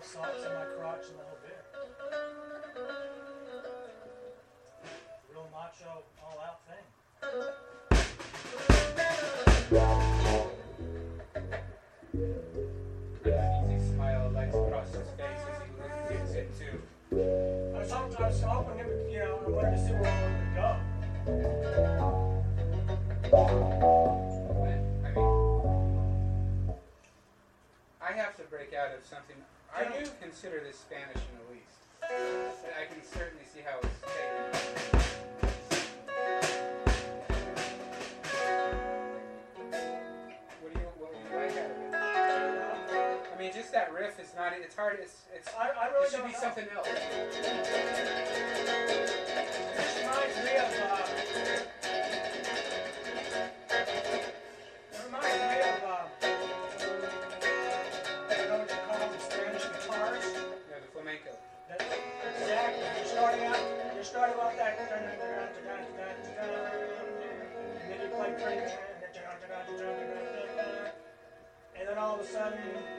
socks in my crotch a little bit. Real macho, all-out thing. Easy smile lights across his face as he gets into. I was hoping it would, I wanted to see where I wanted to go. I have to break out of something. I do consider this Spanish in the least. But I can certainly see how it's taken. What would you like out of it? I mean, just that riff is not. It's hard. I really it should be know. something else. This reminds me of. I don't know what you call them, Spanish guitars. Yeah, the flamenco. Exactly. You're starting off that, and then you play pretty, and then all of a sudden,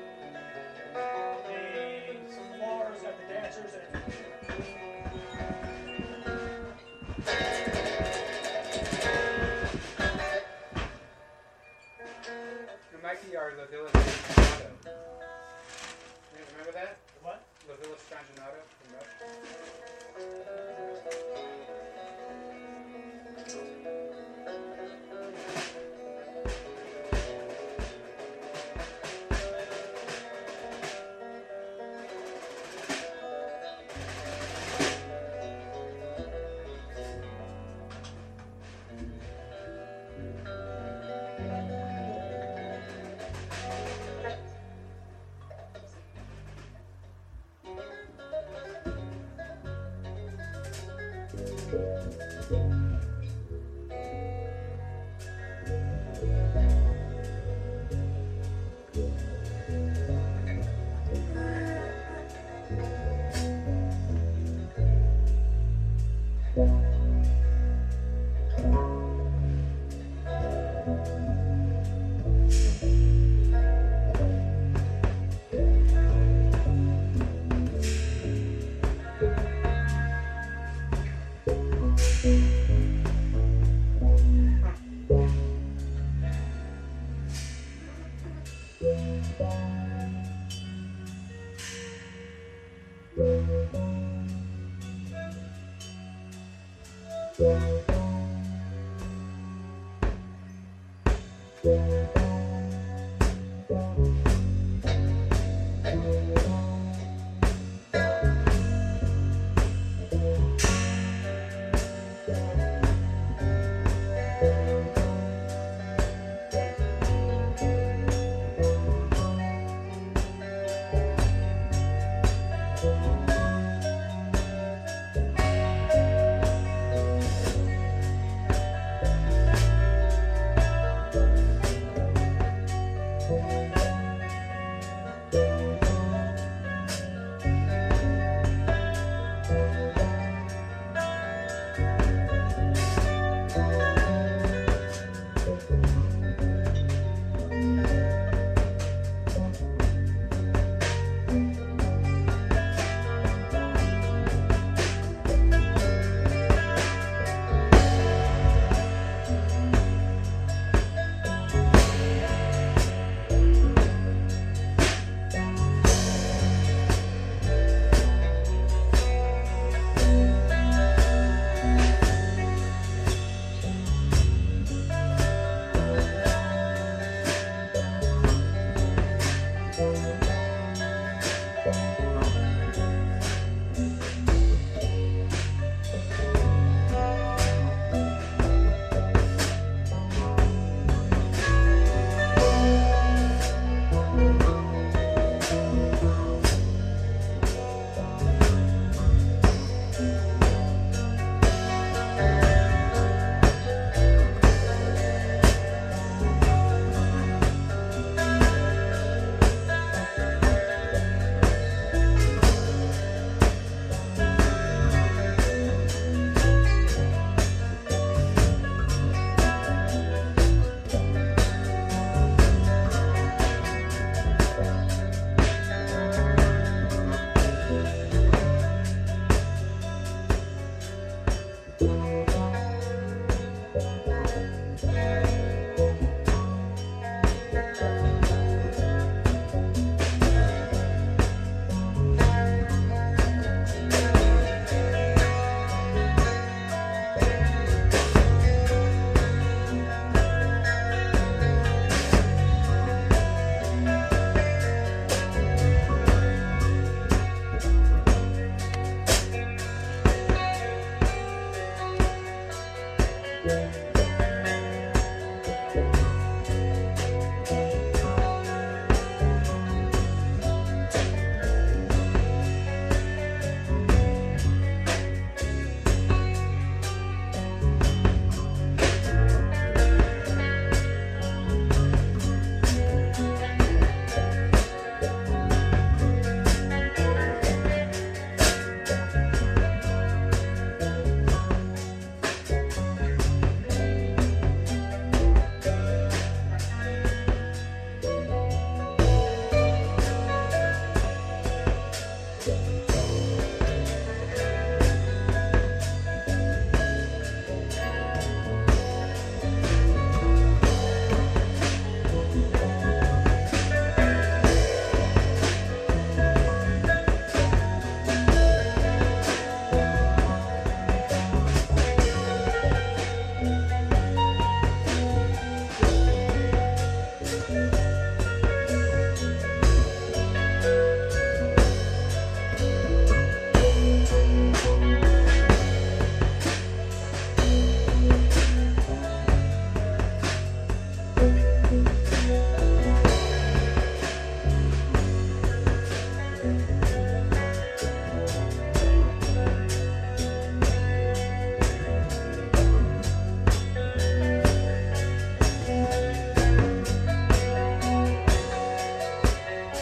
the floors have the dancers and It might be our La Villa Stranginato. Remember that? what? La Villa Stranginato from Russia.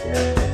Yeah.